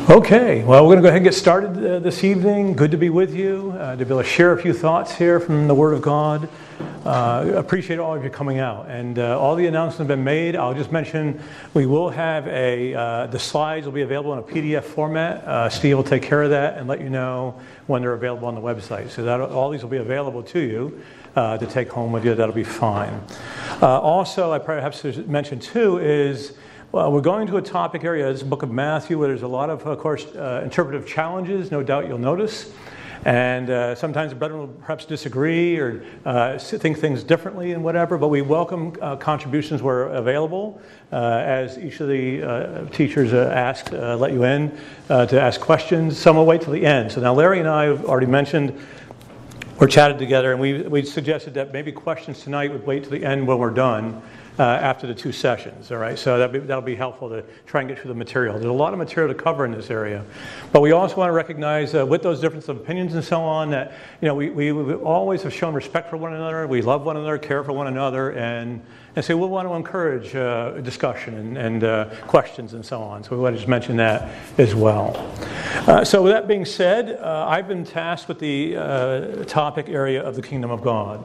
Okay, well, we're going to go ahead and get started this evening. Good to be with you, to be able to share a few thoughts here from the Word of God. Appreciate all of you coming out. And all the announcements have been made. I'll just mention we will have the slides will be available in a PDF format. Steve will take care of that and let you know when they're available on the website. So that all these will be available to you to take home with you. That'll be fine. Also, I perhaps should mention too is we're going to a topic area, this book of Matthew, where there's a lot of course, interpretive challenges, no doubt you'll notice. And sometimes the brethren will perhaps disagree or think things differently and whatever, but we welcome contributions where available. As each of the teachers asked, let you in to ask questions. Some will wait till the end. So now Larry and I have already mentioned, we're chatted together, and we suggested that maybe questions tonight would wait till the end when we're done. After the two sessions, all right? So that'll be helpful to try and get through the material. There's a lot of material to cover in this area. But we also want to recognize with those differences of opinions and so on that, we always have shown respect for one another. We love one another, care for one another, and so we'll want to encourage discussion and questions and so on. So we want to just mention that as well. So with that being said, I've been tasked with the topic area of the kingdom of God.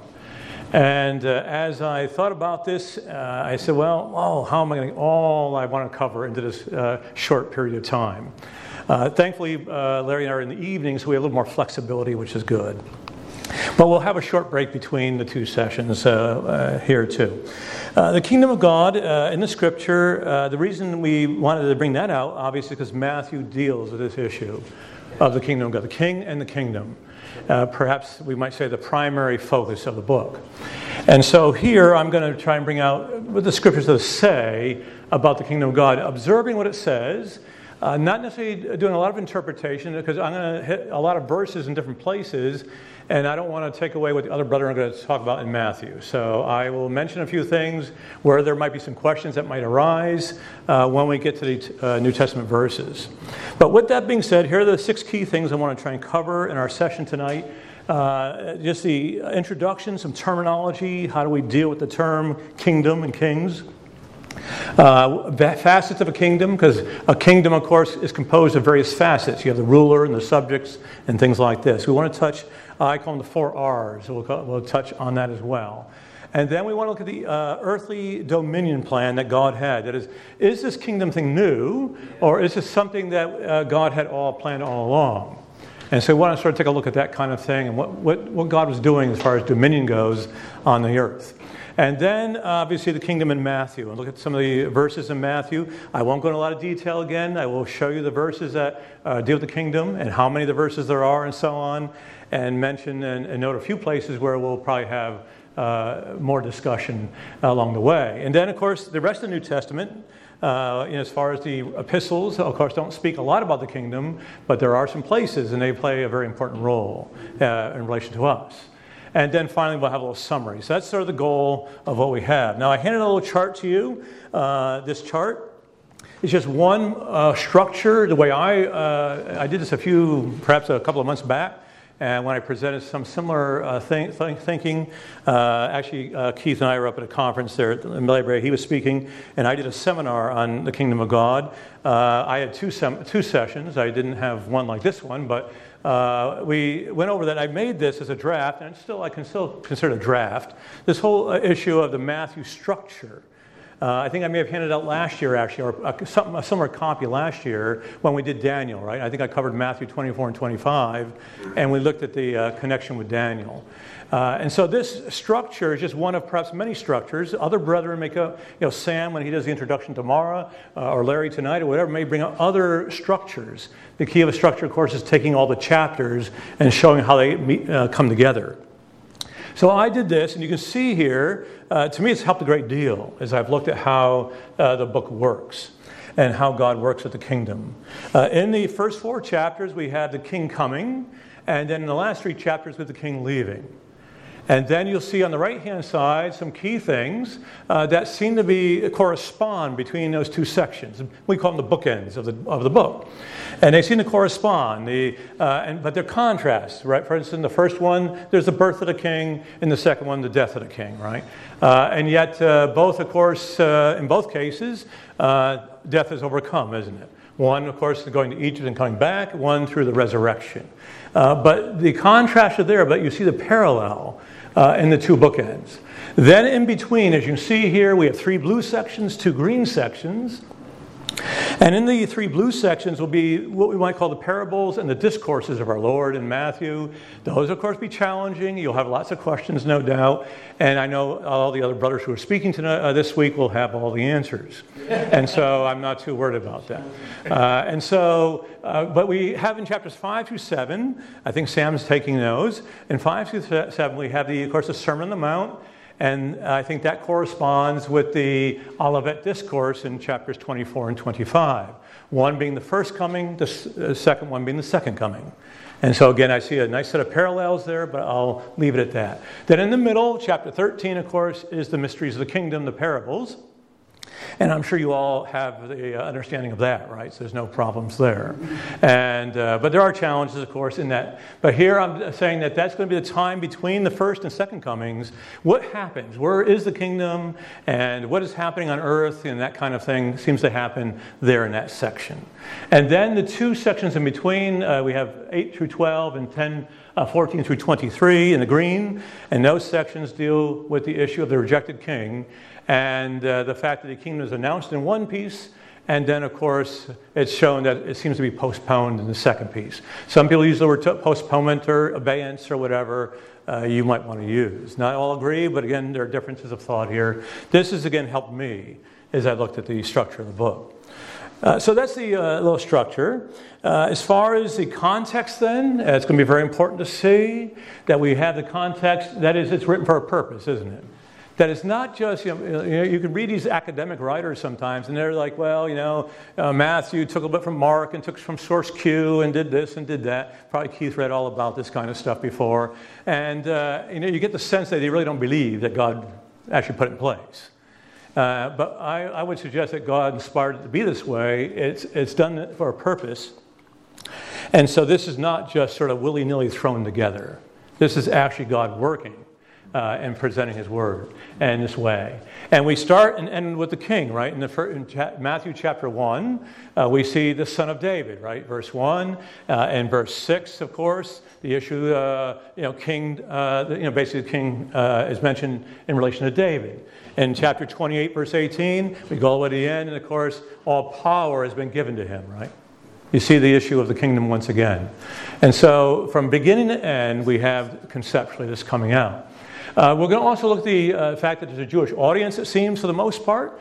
And as I thought about this, I said, how am I getting all I want to cover into this short period of time? Thankfully, Larry and I are in the evening, so we have a little more flexibility, which is good. But we'll have a short break between the two sessions here too. The kingdom of God in the scripture, the reason we wanted to bring that out, obviously, because Matthew deals with this issue of the kingdom of God, the king and the kingdom. Perhaps we might say the primary focus of the book. And so here I'm going to try and bring out what the scriptures say about the kingdom of God, observing what it says, not necessarily doing a lot of interpretation, because I'm going to hit a lot of verses in different places, and I don't want to take away what the other brethren are going to talk about in Matthew. So I will mention a few things where there might be some questions that might arise when we get to the New Testament verses. But with that being said, here are the 6 key things I want to try and cover in our session tonight. Just the introduction, some terminology, how do we deal with the term kingdom and kings. Facets of a kingdom, because a kingdom, of course, is composed of various facets. You have the ruler and the subjects and things like this. We want to touch, I call them the 4 R's. We'll touch on that as well. And then we want to look at the earthly dominion plan that God had. That is this kingdom thing new, or is this something that God had all planned all along? And so we want to sort of take a look at that kind of thing and what God was doing as far as dominion goes on the earth. And then, obviously, the kingdom in Matthew. And look at some of the verses in Matthew. I won't go into a lot of detail again. I will show you the verses that deal with the kingdom and how many of the verses there are and so on. And mention and note a few places where we'll probably have more discussion along the way. And then, of course, the rest of the New Testament, as far as the epistles, of course, don't speak a lot about the kingdom, but there are some places, and they play a very important role in relation to us. And then finally, we'll have a little summary. So that's sort of the goal of what we have. Now, I handed a little chart to you. This chart is just one structure. The way I did this perhaps a couple of months back, and when I presented some similar thinking. Actually, Keith and I were up at a conference there in Millbrae. He was speaking, and I did a seminar on the kingdom of God. I had two sessions. I didn't have one like this one, but we went over that. I made this as a draft, and I can still consider it a draft. This whole issue of the Matthew structure. I think I may have handed out last year, actually, or a similar copy last year when we did Daniel, right? I think I covered Matthew 24 and 25, and we looked at the connection with Daniel. And so this structure is just one of perhaps many structures. Other brethren may go, Sam, when he does the introduction tomorrow, or Larry tonight, or whatever, may bring up other structures. The key of a structure, of course, is taking all the chapters and showing how they come together. So I did this, and you can see here, to me it's helped a great deal as I've looked at how the book works and how God works with the kingdom. In the first 4 chapters, we have the king coming, and then in the last 3 chapters with the king leaving. And then you'll see on the right-hand side some key things that seem to correspond between those 2 sections. We call them the bookends of the book. And they seem to correspond, but they're contrasts, right? For instance, in the first one, there's the birth of the king. In the second one, the death of the king, right? And yet, both, of course, in both cases, death is overcome, isn't it? One, of course, going to Egypt and coming back, one through the resurrection. But the contrast is there, but you see the parallel in the two bookends. Then in between, as you see here, we have 3 blue sections, 2 green sections. And in the 3 blue sections will be what we might call the parables and the discourses of our Lord in Matthew. Those, of course, be challenging. You'll have lots of questions, no doubt. And I know all the other brothers who are speaking tonight, this week will have all the answers. And so I'm not too worried about that. But we have in chapters 5 through 7, I think Sam's taking those. In 5 through 7, we have, of course, the Sermon on the Mount. And I think that corresponds with the Olivet Discourse in chapters 24 and 25. One being the first coming, the second one being the second coming. And so again, I see a nice set of parallels there, but I'll leave it at that. Then in the middle, chapter 13, of course, is the mysteries of the kingdom, the parables. And I'm sure you all have the understanding of that, right? So there's no problems there. And but there are challenges, of course, in that. But here I'm saying that that's going to be the time between the first and second comings. What happens? Where is the kingdom? And what is happening on earth? And that kind of thing seems to happen there in that section. And then the 2 sections in between, we have 8 through 12 and 14 through 23 in the green. And those sections deal with the issue of the rejected king. And the fact that the kingdom is announced in one piece, and then, of course, it's shown that it seems to be postponed in the second piece. Some people use the word postponement or abeyance or whatever you might want to use. Not all agree, but again, there are differences of thought here. This has, again, helped me as I looked at the structure of the book. So that's the little structure. As far as the context then, it's going to be very important to see that we have the context. That is, it's written for a purpose, isn't it? That it's not just, you can read these academic writers sometimes, and they're like, well, Matthew took a bit from Mark and took from source Q and did this and did that. Probably Keith read all about this kind of stuff before. And, you get the sense that they really don't believe that God actually put it in place. But I would suggest that God inspired it to be this way. It's done for a purpose. And so this is not just sort of willy-nilly thrown together. This is actually God working. And presenting his word in this way. And we start and end with the king, right? In Matthew chapter 1, we see the son of David, right? Verse 1. And verse 6, of course, the issue, king, basically the king is mentioned in relation to David. In chapter 28, verse 18, we go all the way to the end, and of course, all power has been given to him, right? You see the issue of the kingdom once again. And so from beginning to end, we have conceptually this coming out. We're going to also look at the fact that there's a Jewish audience, it seems, for the most part.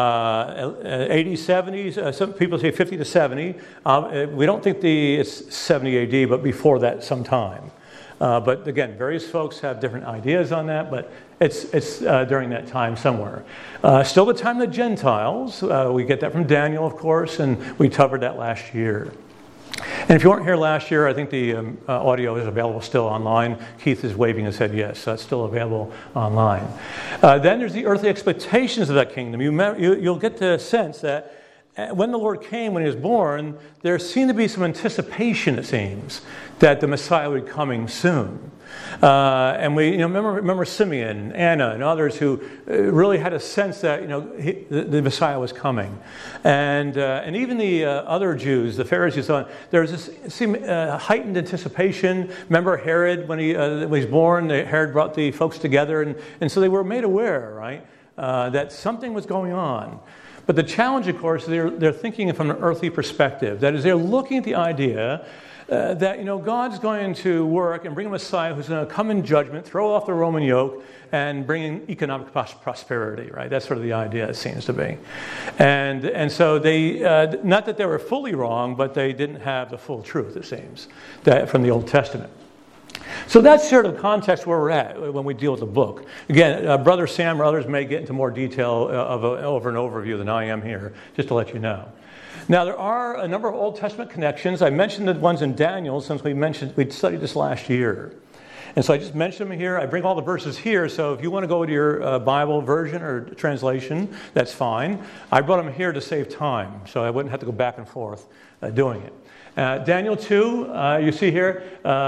80s, 70s, some people say 50 to 70. We don't think it's 70 AD, but before that sometime. But again, various folks have different ideas on that, but it's during that time somewhere. Still the time of the Gentiles. We get that from Daniel, of course, and we covered that last year. And if you weren't here last year, I think the audio is available still online. Keith is waving his head yes, so it's still available online. Then there's the earthly expectations of that kingdom. You'll get the sense that when the Lord came, when he was born, there seemed to be some anticipation, it seems, that the Messiah would be coming soon. And we remember Simeon, Anna, and others who really had a sense that the Messiah was coming, and even the other Jews, the Pharisees, there was this heightened anticipation. Remember Herod when he was born? Herod brought the folks together, and so they were made aware, right, that something was going on. But the challenge, of course, they're thinking from an earthly perspective. That is, they're looking at the idea that God's going to work and bring a Messiah who's going to come in judgment, throw off the Roman yoke, and bring in economic prosperity. Right? That's sort of the idea, it seems to be. And so they, not that they were fully wrong, but they didn't have the full truth, it seems, from the Old Testament. So that's sort of the context where we're at when we deal with the book. Again, Brother Sam or others may get into more detail over an overview than I am here, just to let you know. Now, there are a number of Old Testament connections. I mentioned the ones in Daniel since we studied this last year. And so I just mentioned them here. I bring all the verses here, so if you want to go to your Bible version or translation, that's fine. I brought them here to save time, so I wouldn't have to go back and forth doing it. Daniel 2, you see here,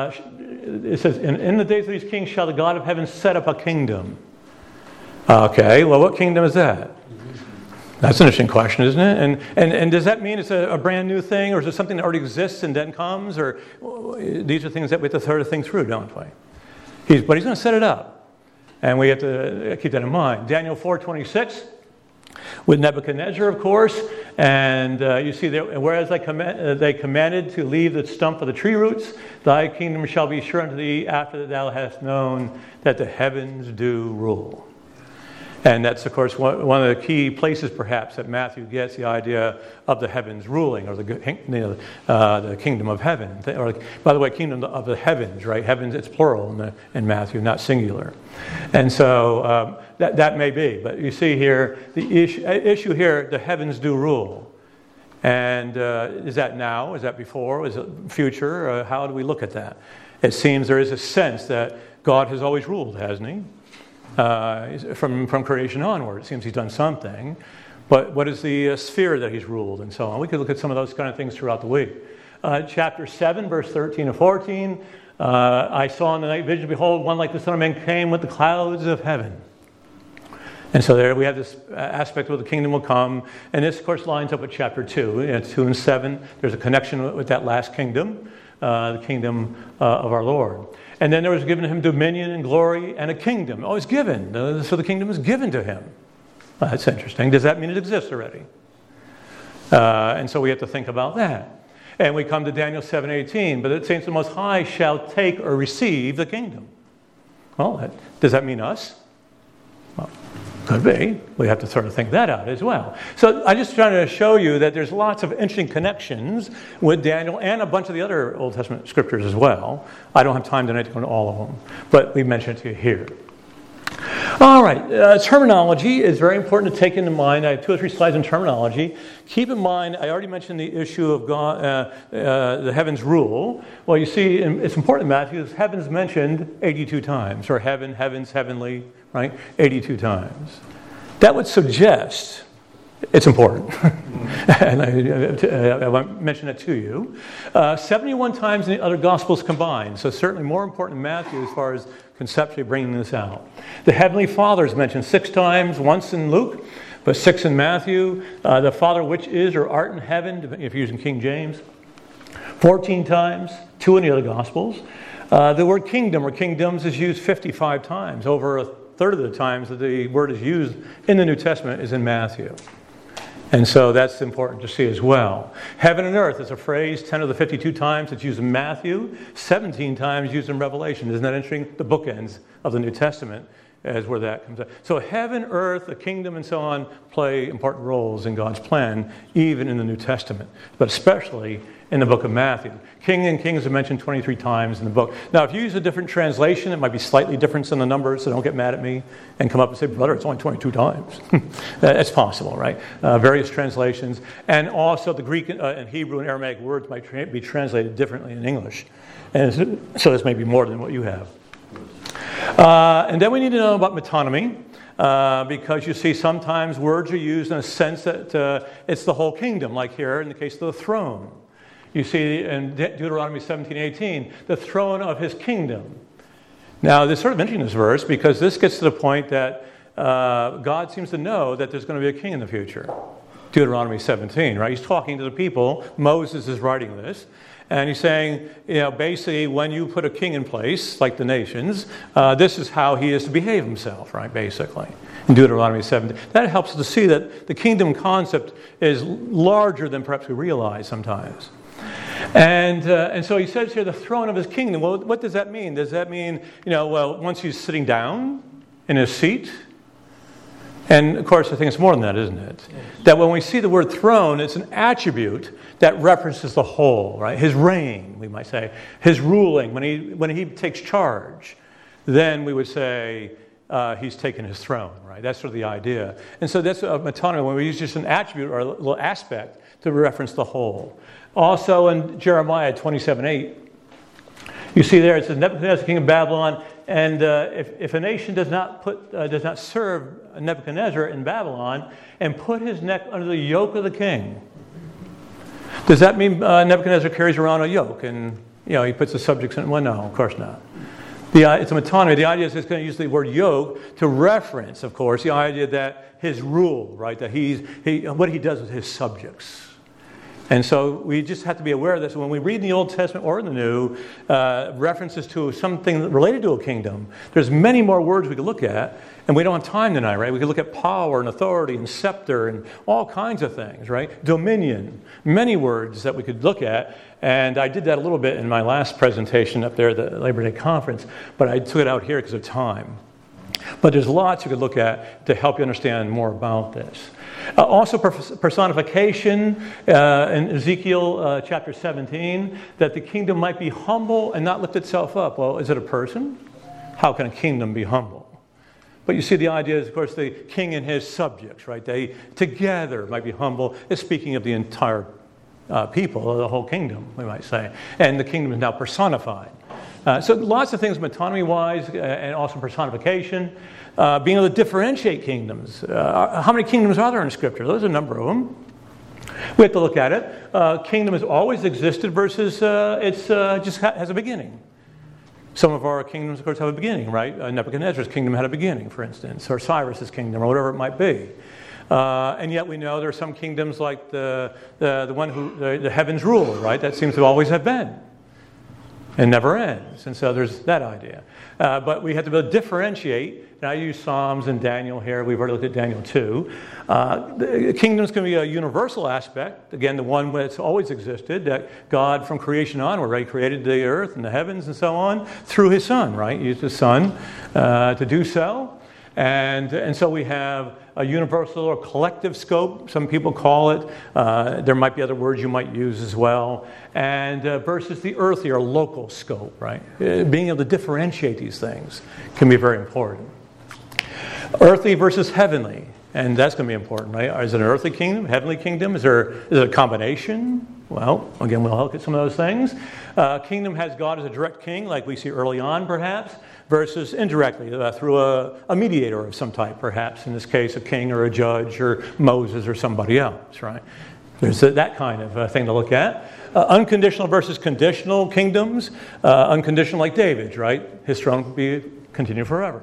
it says, in the days of these kings shall the God of heaven set up a kingdom. Okay, well, what kingdom is that? That's an interesting question, isn't it? And does that mean it's a brand new thing, or is it something that already exists and then comes? Or these are things that we have to sort of think through, don't we? But he's going to set it up, and we have to keep that in mind. Daniel 4:26, with Nebuchadnezzar, of course, and you see that whereas they commanded to leave the stump of the tree roots, thy kingdom shall be sure unto thee after that thou hast known that the heavens do rule. And that's, of course, one of the key places, perhaps, that Matthew gets the idea of the heavens ruling, or the kingdom of heaven. Or, by the way, kingdom of the heavens, right? Heavens, it's plural in Matthew, not singular. And so that may be. But you see here, the issue here, the heavens do rule. And is that now? Is that before? Is it future? How do we look at that? It seems there is a sense that God has always ruled, hasn't he? From creation onward. It seems he's done something. But what is the sphere that he's ruled and so on? We could look at some of those kind of things throughout the week. Chapter 7, verse 13 and 14. I saw in the night vision, behold, one like the Son of Man came with the clouds of heaven. And so there we have this aspect where the kingdom will come. And this, of course, lines up with chapter 2. 2 and 7, there's a connection with that last kingdom, the kingdom of our Lord. And then there was given him dominion and glory and a kingdom. Oh, it's given. So the kingdom is given to him. Well, that's interesting. Does that mean it exists already? And so we have to think about that. And we come to Daniel 7:18. But it says the Most High shall take or receive the kingdom. Well, does that mean us? Well, could be. We have to sort of think that out as well. So I'm just trying to show you that there's lots of interesting connections with Daniel and a bunch of the other Old Testament scriptures as well. I don't have time tonight to go into all of them, but we mentioned it to you here. All right, terminology is very important to take into mind. I have 2 or 3 slides on terminology. Keep in mind, I already mentioned the issue of God, the heavens rule. Well, you see, it's important in Matthew, heaven's mentioned 82 times, or heaven, heavens, heavenly, right? 82 times. That would suggest it's important. And I won't mention it to you. 71 times in the other Gospels combined. So certainly more important in Matthew as far as conceptually bringing this out. The Heavenly Father is mentioned 6 times, once in Luke, but 6 in Matthew. The Father which is or art in heaven, if you're using King James, 14 times, 2 in the other Gospels. The word kingdom or kingdoms is used 55 times. Over a third of the times that the word is used in the New Testament is in Matthew. And so that's important to see as well. Heaven and earth is a phrase 10 of the 52 times it's used in Matthew, 17 times used in Revelation. Isn't that interesting? The bookends of the New Testament is where that comes out. So heaven, earth, the kingdom, and so on play important roles in God's plan, even in the New Testament, but especially in the book of Matthew. King and kings are mentioned 23 times in the book. Now, if you use a different translation, it might be slightly different in the numbers, so don't get mad at me and come up and say, brother, it's only 22 times. That's possible, right? Various translations. And also the Greek and Hebrew and Aramaic words might be translated differently in English. And so this may be more than what you have. And then we need to know about metonymy. Because you see sometimes words are used in a sense that it's the whole kingdom, like here in the case of the throne. You see in Deuteronomy 17:18, the throne of his kingdom. Now, this is sort of interesting, this verse, because this gets to the point that God seems to know that there's going to be a king in the future. Deuteronomy 17, right? He's talking to the people. Moses is writing this. And he's saying, basically, when you put a king in place, like the nations, this is how he is to behave himself, right, basically, in Deuteronomy 17. That helps us to see that the kingdom concept is larger than perhaps we realize sometimes. And so he says here, the throne of his kingdom. Well, what does that mean? Does that mean, once he's sitting down in his seat? And, of course, I think it's more than that, isn't it? That when we see the word throne, it's an attribute that references the whole, right? His reign, we might say. His ruling. When he takes charge, then we would say he's taken his throne, right? That's sort of the idea. And so that's a metonymy, when we use just an attribute or a little aspect to reference the whole. Also in Jeremiah 27:8, you see there it says, Nebuchadnezzar, king of Babylon, and if a nation does not serve Nebuchadnezzar in Babylon and put his neck under the yoke of the king. Does that mean Nebuchadnezzar carries around a yoke and he puts the subjects in? Well, no, of course not. It's a metonymy. The idea is it's going to use the word yoke to reference, of course, the idea that his rule, right? That what he does with his subjects. And so we just have to be aware of this. When we read in the Old Testament or in the New, references to something related to a kingdom, there's many more words we could look at, and we don't have time tonight, right? We could look at power and authority and scepter and all kinds of things, right? Dominion, many words that we could look at. And I did that a little bit in my last presentation up there at the Labor Day conference, but I took it out here because of time. But there's lots you could look at to help you understand more about this. Also personification in Ezekiel chapter 17, that the kingdom might be humble and not lift itself up. Well, is it a person? How can a kingdom be humble? But you see, the idea is, of course, the king and his subjects, right? They together might be humble. It's speaking of the entire people, the whole kingdom, we might say. And the kingdom is now personified. So lots of things metonymy-wise and also personification. Being able to differentiate kingdoms. How many kingdoms are there in Scripture? There's a number of them. We have to look at it. Kingdom has always existed versus it's just has a beginning. Some of our kingdoms, of course, have a beginning, right? Nebuchadnezzar's kingdom had a beginning, for instance, or Cyrus's kingdom, or whatever it might be. And yet we know there are some kingdoms like the one who the heavens rule, right? That seems to always have been. And never ends. And so there's that idea. But we have to be able to differentiate. And I use Psalms and Daniel here. We've already looked at Daniel 2. The kingdom's going to be a universal aspect. Again, the one that's always existed, that God from creation onward, right, created the earth and the heavens and so on through his Son, right? He used his Son to do so. And so we have a universal or collective scope, some people call it. There might be other words you might use as well. And versus the earthly or local scope, right? Being able to differentiate these things can be very important. Earthly versus heavenly, and that's going to be important, right? Is it an earthly kingdom, heavenly kingdom? Is it a combination? Well, again, we'll look at some of those things. Kingdom has God as a direct king, like we see early on, perhaps, versus indirectly through a mediator of some type, perhaps. In this case, a king or a judge or Moses or somebody else, right? There's that kind of thing to look at. Unconditional versus conditional kingdoms. Unconditional, like David's, right? His throne will be continue forever.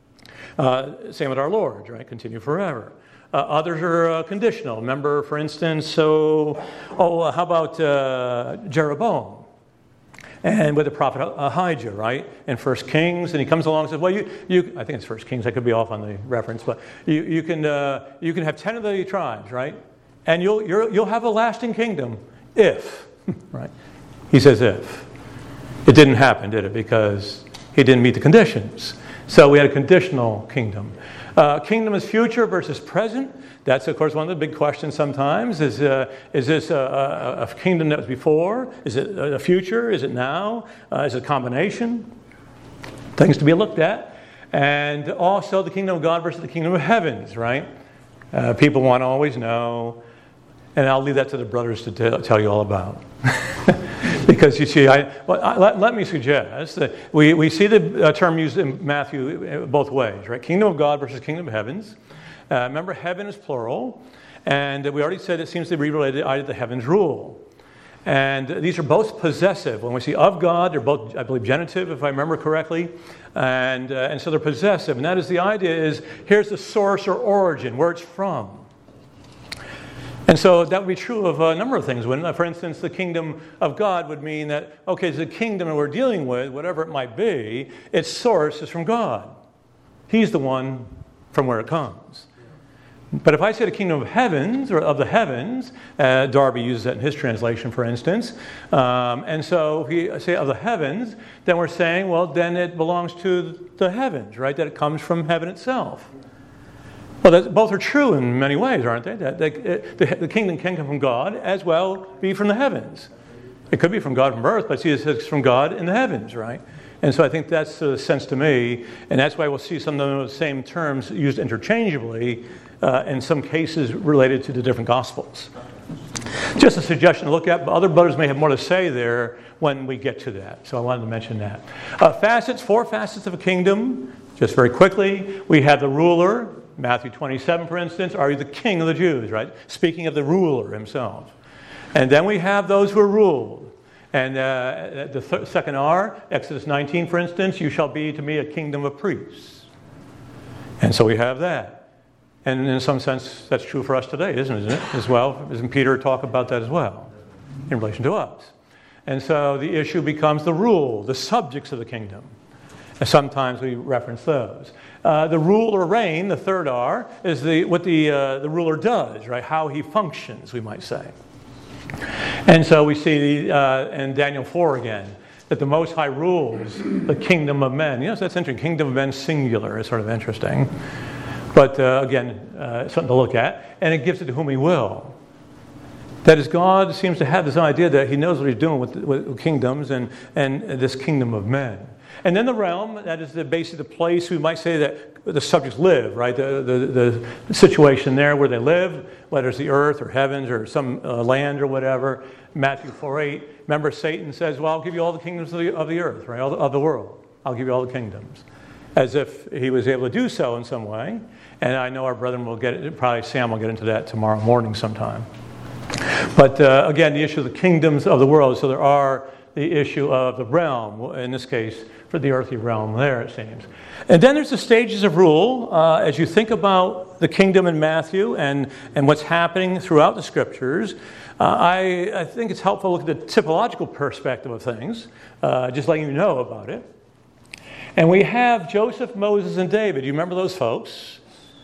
Same with our Lord, right? Continue forever. Others are conditional. Remember, for instance, how about Jeroboam? And with the prophet Ahijah, right? In 1 Kings, and he comes along and says, well, you I think it's 1 Kings, I could be off on the reference, but you can have 10 of the tribes, right? And you'll have a lasting kingdom if, right? He says if. It didn't happen, did it? Because he didn't meet the conditions. So we had a conditional kingdom. Kingdom is future versus present. That's, of course, one of the big questions sometimes. Is this a kingdom that was before? Is it a future? Is it now? Is it a combination? Things to be looked at. And also the kingdom of God versus the kingdom of heavens, right? People want to always know. And I'll leave that to the brothers to tell you all about. Because you see, let me suggest that we see the term used in Matthew both ways, right? Kingdom of God versus kingdom of heavens. Remember, heaven is plural, and we already said it seems to be related to the heavens rule. And these are both possessive. When we see of God, they're both, I believe, genitive, if I remember correctly. And so they're possessive. And that is the idea is, here's the source or origin, where it's from. And so that would be true of a number of things. For instance, the kingdom of God would mean that, okay, the kingdom that we're dealing with, whatever it might be, its source is from God. He's the one from where it comes. But if I say the kingdom of heavens, or of the heavens, Darby uses that in his translation, for instance, and so if we say of the heavens, then we're saying, well, then it belongs to the heavens, right? That it comes from heaven itself. Well, both are true in many ways, aren't they? The kingdom can come from God as well be from the heavens. It could be from God from earth, but see, it's from God in the heavens, right? And so I think that's the sense to me, and that's why we'll see some of those same terms used interchangeably in some cases related to the different Gospels. Just a suggestion to look at, but other brothers may have more to say there when we get to that. So I wanted to mention that. Four facets of a kingdom. Just very quickly, we have the ruler. Matthew 27, for instance, are you the king of the Jews, right? Speaking of the ruler himself. And then we have those who are ruled. And the second R, Exodus 19, for instance, you shall be to me a kingdom of priests. And so we have that. And in some sense, that's true for us today, isn't it, as well? Doesn't Peter talk about that as well in relation to us? And so the issue becomes the rule, the subjects of the kingdom. And sometimes we reference those. The rule or reign, the third R, is what the ruler does, right? How he functions, we might say. And so we see in Daniel 4 again, that the Most High rules the kingdom of men. You know, so that's interesting. Kingdom of men singular is sort of interesting. But again, something to look at. And it gives it to whom he will. That is, God seems to have this idea that he knows what he's doing with kingdoms and this kingdom of men. And then the realm, that is basically the place we might say that the subjects live, right? The situation there where they live, whether it's the earth or heavens or some land or whatever. Matthew 4:8. Remember, Satan says, well, I'll give you all the kingdoms of the earth, right? Of the world. I'll give you all the kingdoms. As if he was able to do so in some way. And I know our brethren will get it, probably Sam will get into that tomorrow morning sometime. But again, the issue of the kingdoms of the world. So there are the issue of the realm, in this case, for the earthly realm there, it seems. And then there's the stages of rule. As you think about the kingdom in Matthew and what's happening throughout the Scriptures, I think it's helpful to look at the typological perspective of things, just letting you know about it. And we have Joseph, Moses, and David. You remember those folks?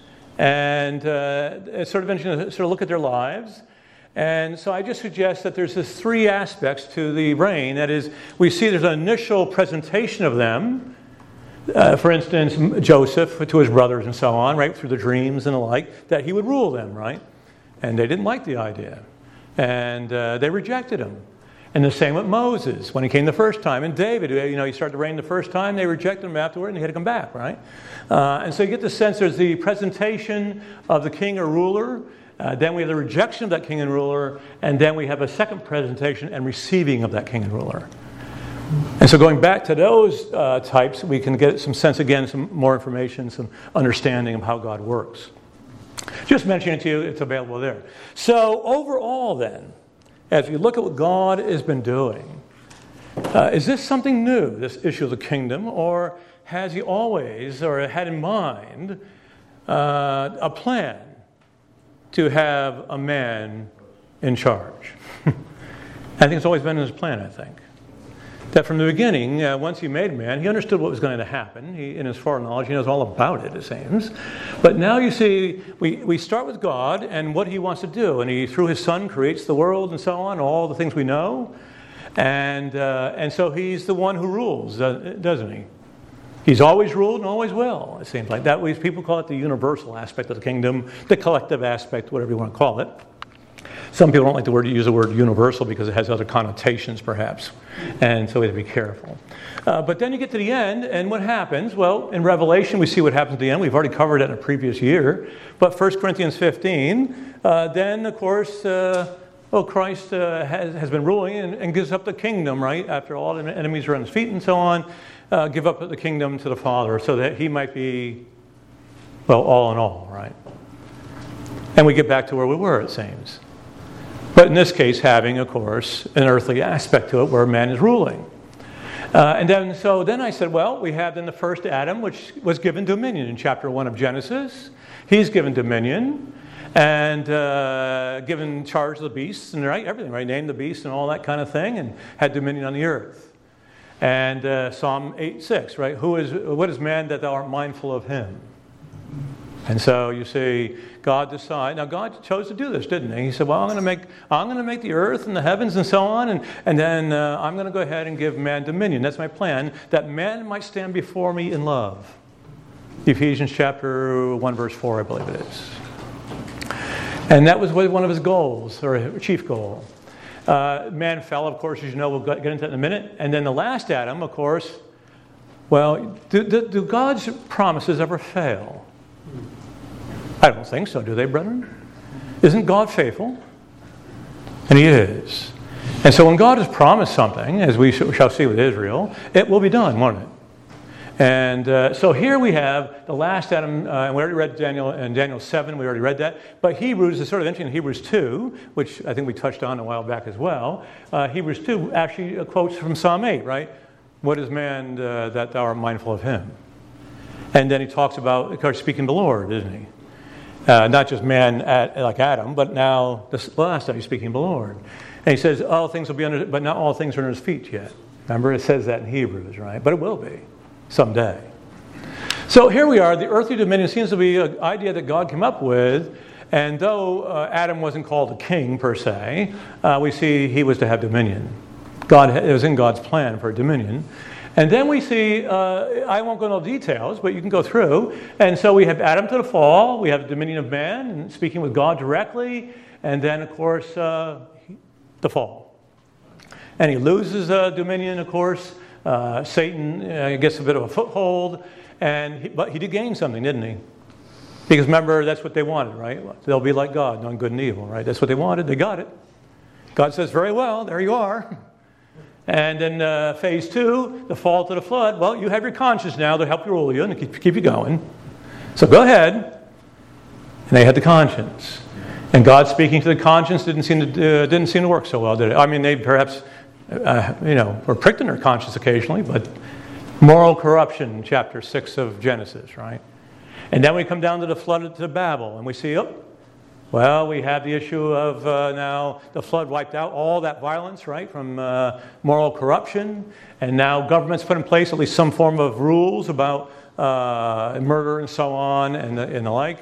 And it's sort of interesting to sort of look at their lives. And so I just suggest that there's this three aspects to the reign. That is, we see there's an initial presentation of them. For instance, Joseph to his brothers and so on, right, through the dreams and the like, that he would rule them, right? And they didn't like the idea. And they rejected him. And the same with Moses when he came the first time. And David, you know, he started to reign the first time, they rejected him afterward and he had to come back, right? And so you get the sense there's the presentation of the king or ruler. Then we have the rejection of that king and ruler, and then we have a second presentation and receiving of that king and ruler. And so going back to those types, we can get some sense again, some more information, some understanding of how God works. Just mentioning it to you, it's available there. So overall then, as we look at what God has been doing, is this something new, this issue of the kingdom, or has he always, or had in mind, a plan to have a man in charge? I think it's always been in his plan, I think. That from the beginning, once he made man, he understood what was going to happen. In his foreknowledge, he knows all about it seems. But now you see, we start with God and what he wants to do. And he, through his Son, creates the world and so on, all the things we know. And so he's the one who rules, doesn't he? He's always ruled and always will, it seems like. That way, people call it the universal aspect of the kingdom, the collective aspect, whatever you want to call it. Some people don't like to use the word universal because it has other connotations, perhaps. And so we have to be careful. But then you get to the end, and what happens? Well, in Revelation, we see what happens at the end. We've already covered it in a previous year. But 1 Corinthians 15, then, of course, Christ has been ruling and gives up the kingdom, right? After all the enemies are on his feet and so on. Give up the kingdom to the Father so that he might be, well, all in all, right? And we get back to where we were, it seems. But in this case, having, of course, an earthly aspect to it where man is ruling. And then I said, well, we have then the first Adam, which was given dominion in chapter 1 of Genesis. He's given dominion and given charge of the beasts and everything, right? Named the beasts and all that kind of thing and had dominion on the earth. And Psalm 8:6, right? What is man that thou art mindful of him? And so you see, God decided. Now God chose to do this, didn't he? He said, "Well, I'm going to make the earth and the heavens and so on, and then I'm going to go ahead and give man dominion. That's my plan, that man might stand before me in love." Ephesians chapter 1, verse 4, I believe it is. And that was one of his goals, or a chief goal. Man fell, of course, as you know. We'll get into that in a minute. And then the last Adam, of course. Well, do God's promises ever fail? I don't think so, do they, brethren? Isn't God faithful? And he is. And so when God has promised something, as we shall see with Israel, it will be done, won't it? And so here we have the last Adam, and we already read Daniel, and Daniel 7, we already read that. But Hebrews is sort of interesting. Hebrews 2, which I think we touched on a while back as well. Hebrews 2 actually quotes from Psalm 8, right? What is man that thou art mindful of him? And then he talks about, of course, speaking to the Lord, isn't he? Not just man like Adam, but now the last time he's speaking to the Lord. And he says, all things will be under, but not all things are under his feet yet. Remember, it says that in Hebrews, right? But it will be someday. So here we are. The earthly dominion seems to be an idea that God came up with. And though Adam wasn't called a king per se, we see he was to have dominion. It was in God's plan for dominion. And then we see, I won't go into details, but you can go through. And so we have Adam to the fall. We have the dominion of man, and speaking with God directly. And then, of course, the fall. And he loses dominion, of course. Satan gets a bit of a foothold. But he did gain something, didn't he? Because remember, that's what they wanted, right? They'll be like God, knowing good and evil, right? That's what they wanted. They got it. God says, very well, there you are. And then phase 2, the fall to the flood. Well, you have your conscience now to help you rule you and to keep you going. So go ahead. And they had the conscience. And God speaking to the conscience didn't seem to work so well, did it? I mean, they perhaps, were pricked in their conscience occasionally, but moral corruption, chapter 6 of Genesis, right? And then we come down to the flood to Babel, and we see, we have the issue of now the flood wiped out all that violence, right, from moral corruption. And now government's put in place at least some form of rules about murder and so on and the like.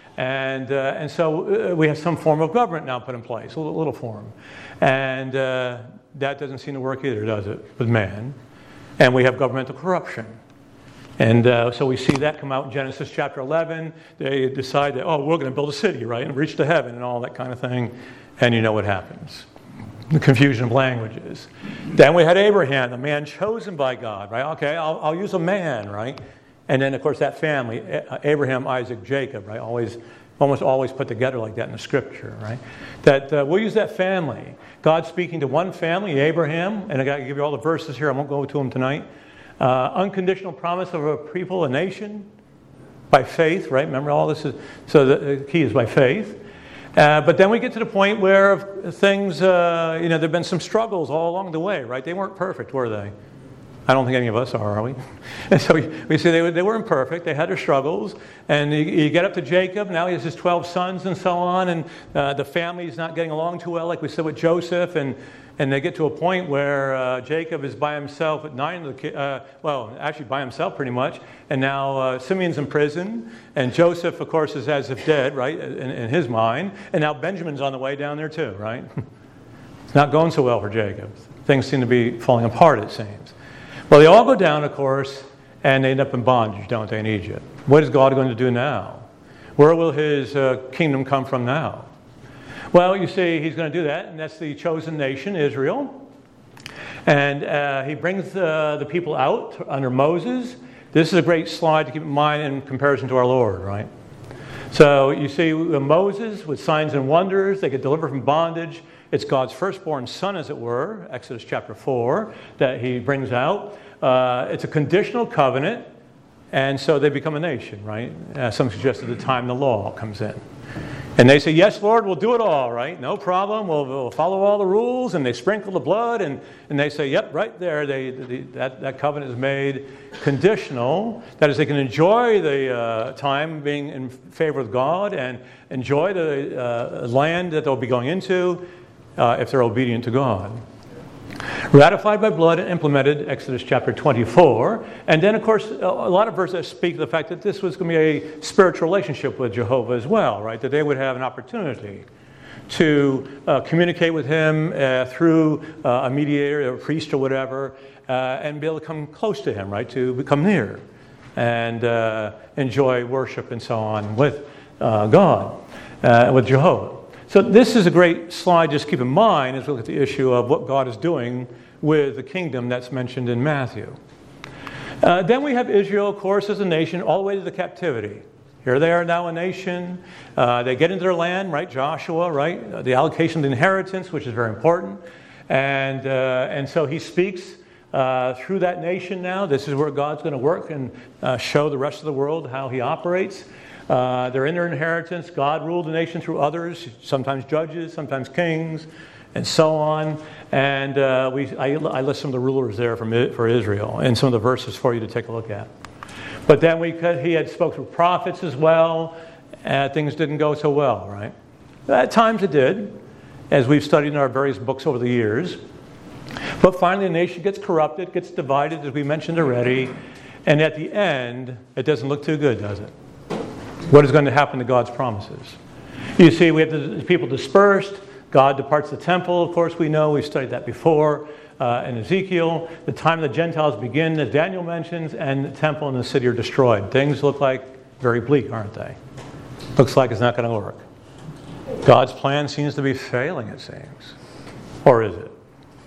And so we have some form of government now put in place, a little form. And that doesn't seem to work either, does it, with man? And we have governmental corruption. And so we see that come out in Genesis chapter 11. They decide that, we're going to build a city, right, and reach to heaven and all that kind of thing. And you know what happens. The confusion of languages. Then we had Abraham, the man chosen by God, right? Okay, I'll use a man, right? And then, of course, that family, Abraham, Isaac, Jacob, right? Almost always put together like that in the scripture, right? That we'll use that family. God speaking to one family, Abraham, and I got to give you all the verses here. I won't go to them tonight. Unconditional promise of a people, a nation, by faith, right? Remember all this is, so the key is by faith. But then we get to the point where things, there have been some struggles all along the way, right? They weren't perfect, were they? I don't think any of us are we? And so we see they weren't perfect. They had their struggles. And you get up to Jacob. Now he has his 12 sons and so on. And the family's not getting along too well, like we said with Joseph. And they get to a point where Jacob is by himself with 9 of the actually by himself pretty much. And now Simeon's in prison. And Joseph, of course, is as if dead, right, in his mind. And now Benjamin's on the way down there too, right? It's not going so well for Jacob. Things seem to be falling apart, it seems. Well, they all go down, of course, and they end up in bondage, don't they, in Egypt? What is God going to do now? Where will his kingdom come from now? Well, you see, he's going to do that, and that's the chosen nation, Israel. And he brings the people out under Moses. This is a great slide to keep in mind in comparison to our Lord, right? So you see Moses with signs and wonders. They get delivered from bondage. It's God's firstborn son, as it were, Exodus chapter 4, that he brings out. It's a conditional covenant, and so they become a nation, right? Some suggest at the time the law comes in. And they say, yes, Lord, we'll do it all, right? No problem. We'll follow all the rules. And they sprinkle the blood, and they say, yep, right there, that covenant is made conditional. That is, they can enjoy the time being in favor of God and enjoy the land that they'll be going into, if they're obedient to God. Ratified by blood and implemented, Exodus chapter 24. And then, of course, a lot of verses speak to the fact that this was going to be a spiritual relationship with Jehovah as well, right? That they would have an opportunity to communicate with him through a mediator, a priest or whatever, and be able to come close to him, right? To become near and enjoy worship and so on with God, with Jehovah. So this is a great slide just keep in mind as we look at the issue of what God is doing with the kingdom that's mentioned in Matthew. Then we have Israel, of course, as a nation, all the way to the captivity. Here they are now a nation. They get into their land, right? Joshua, right? The allocation of the inheritance, which is very important. And so he speaks through that nation now. This is where God's going to work and show the rest of the world how he operates. They're in their inheritance. God ruled the nation through others, sometimes judges, sometimes kings, and so on. And I list some of the rulers there for Israel and some of the verses for you to take a look at. But then he had spoken through prophets as well. Things didn't go so well, right? At times it did, as we've studied in our various books over the years. But finally the nation gets corrupted, gets divided, as we mentioned already. And at the end, it doesn't look too good, does it? What is going to happen to God's promises? You see, we have the people dispersed. God departs the temple, of course we know. We've studied that before in Ezekiel. The time of the Gentiles begin, as Daniel mentions, and the temple and the city are destroyed. Things look like very bleak, aren't they? Looks like it's not going to work. God's plan seems to be failing, it seems. Or is it?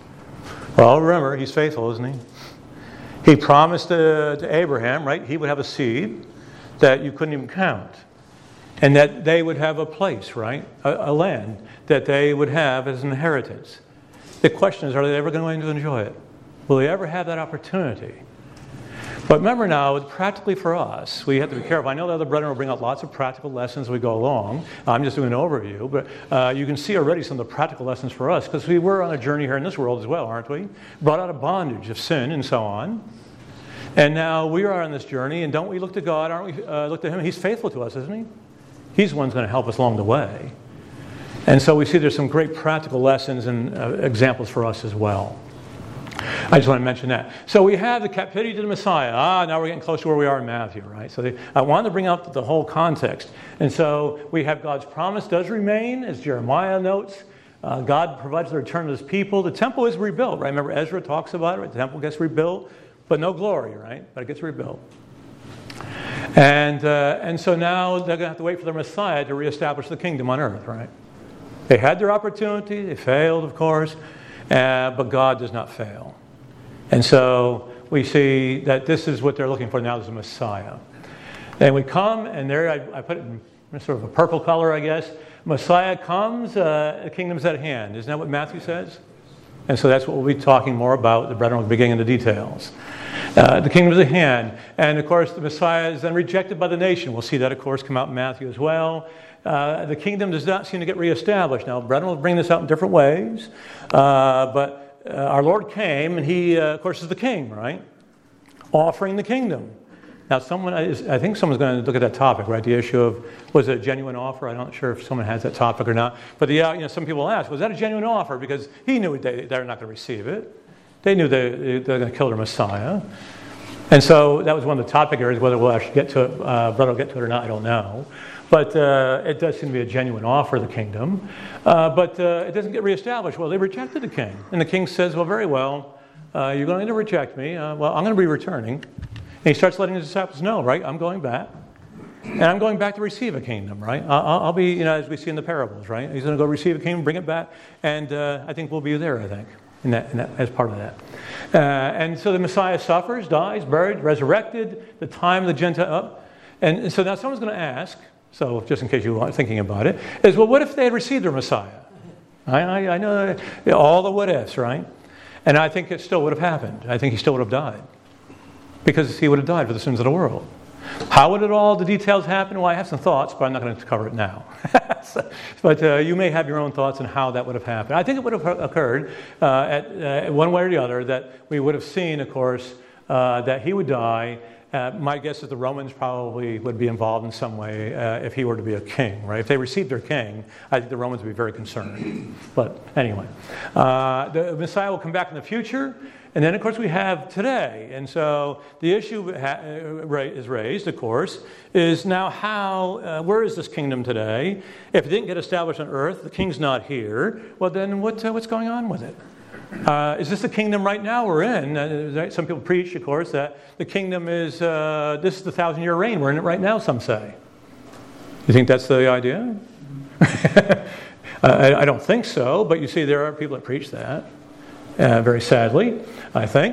Well, remember, he's faithful, isn't he? He promised to Abraham, right, he would have a seed that you couldn't even count. And that they would have a place, right, a land that they would have as an inheritance. The question is, are they ever going to enjoy it? Will they ever have that opportunity? But remember now, practically for us, we have to be careful. I know the other brethren will bring out lots of practical lessons as we go along. I'm just doing an overview. But you can see already some of the practical lessons for us, because we were on a journey here in this world as well, aren't we? Brought out of bondage of sin and so on. And now we are on this journey, and don't we look to God? Aren't we look to him? He's faithful to us, isn't he? He's the one who's going to help us along the way. And so we see there's some great practical lessons and examples for us as well. I just want to mention that. So we have the captivity to the Messiah. Now we're getting close to where we are in Matthew, right? So I wanted to bring out the whole context. And so we have God's promise does remain, as Jeremiah notes. God provides the return of his people. The temple is rebuilt, right? Remember Ezra talks about it, right? The temple gets rebuilt, but no glory, right? But it gets rebuilt. And so now they're going to have to wait for the Messiah to reestablish the kingdom on earth, right? They had their opportunity. They failed, of course. But God does not fail. And so we see that this is what they're looking for now, is a Messiah. And we come, and there I put it in sort of a purple color, I guess. Messiah comes, the kingdom's at hand. Isn't that what Matthew says? And so that's what we'll be talking more about. The brethren will be getting into details. The kingdom is at hand. And, of course, the Messiah is then rejected by the nation. We'll see that, of course, come out in Matthew as well. The kingdom does not seem to get reestablished. Now, brethren will bring this out in different ways. But our Lord came, and he, of course, is the king, right? Offering the kingdom. Now, I think someone's going to look at that topic, right? The issue of, was it a genuine offer? I'm not sure if someone has that topic or not. But some people ask, was that a genuine offer? Because he knew they're not going to receive it. They knew they're going to kill their Messiah. And so that was one of the topic areas. Whether we'll actually get to it, brother will get to it or not, I don't know. But it does seem to be a genuine offer, the kingdom. But it doesn't get reestablished. Well, they rejected the king. And the king says, well, very well, you're going to reject me. Well, I'm going to be returning. And he starts letting his disciples know, right? I'm going back. And I'm going back to receive a kingdom, right? I'll be, as we see in the parables, right? He's going to go receive a kingdom, bring it back. And I think we'll be there, I think, in that, as part of that. And so the Messiah suffers, dies, buried, resurrected, the time of the Gentile. And so now someone's going to ask, so just in case you are thinking about it, is, well, what if they had received their Messiah? I know all the what ifs, right? And I think it still would have happened. I think he still would have died. Because he would have died for the sins of the world. How would the details happen? Well, I have some thoughts, but I'm not going to cover it now. But you may have your own thoughts on how that would have happened. I think it would have occurred one way or the other, that we would have seen, of course, that he would die. My guess is the Romans probably would be involved in some way if he were to be a king, right? If they received their king, I think the Romans would be very concerned. But anyway, the Messiah will come back in the future. And then, of course, we have today. And so the issue is raised, of course, is now where is this kingdom today? If it didn't get established on earth, the king's not here, well, then what's going on with it? Is this the kingdom right now we're in? Some people preach, of course, that the kingdom is, this is the 1,000-year reign. We're in it right now, some say. You think that's the idea? I don't think so, but you see there are people that preach that. Very sadly, I think.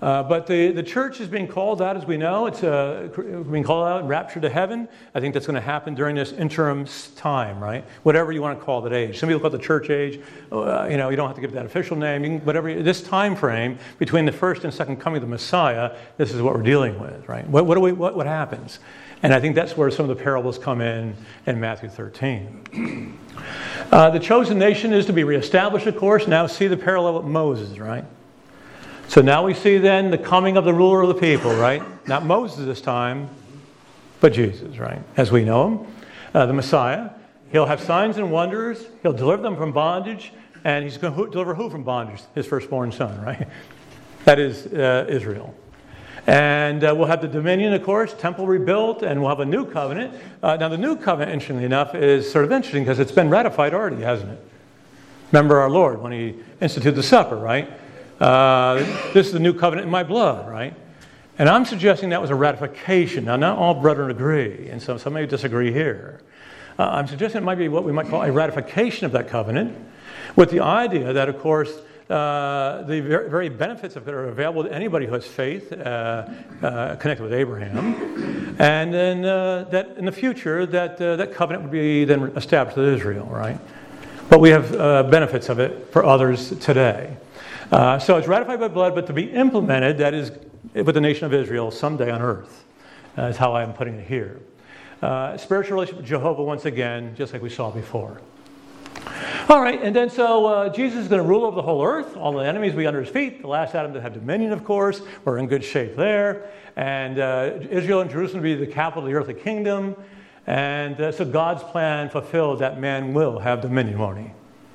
But the church is being called out, as we know. It's being called out and raptured to heaven. I think that's going to happen during this interim time, right? Whatever you want to call that age. Some people call it the church age. You don't have to give that official name. You can, whatever this time frame between the first and second coming of the Messiah, this is what we're dealing with, right? What happens? And I think that's where some of the parables come in Matthew 13. The chosen nation is to be reestablished, of course. Now see the parallel with Moses, right? So now we see then the coming of the ruler of the people, right? Not Moses this time, but Jesus, right? As we know him, the Messiah. He'll have signs and wonders. He'll deliver them from bondage. And he's going to deliver who from bondage? His firstborn son, right? That is Israel. And we'll have the dominion, of course, temple rebuilt, and we'll have a new covenant. Now, the new covenant, interestingly enough, is sort of interesting because it's been ratified already, hasn't it? Remember our Lord when he instituted the supper, right? This is the new covenant in my blood, right? And I'm suggesting that was a ratification. Now, not all brethren agree, and so some may disagree here. I'm suggesting it might be what we might call a ratification of that covenant, with the idea that, of course, the very benefits of it are available to anybody who has faith connected with Abraham, and then that in the future that covenant would be then established with Israel, right? But we have benefits of it for others today. So it's ratified by blood, but to be implemented, that is with the nation of Israel someday on earth, is how I'm putting it here. Spiritual relationship with Jehovah once again, just like we saw before. All right, and then so Jesus is going to rule over the whole earth. All the enemies will be under his feet. The last Adam to have dominion, of course. We're in good shape there. And Israel and Jerusalem will be the capital of the earthly kingdom. And so God's plan fulfilled that man will have dominion, won't he?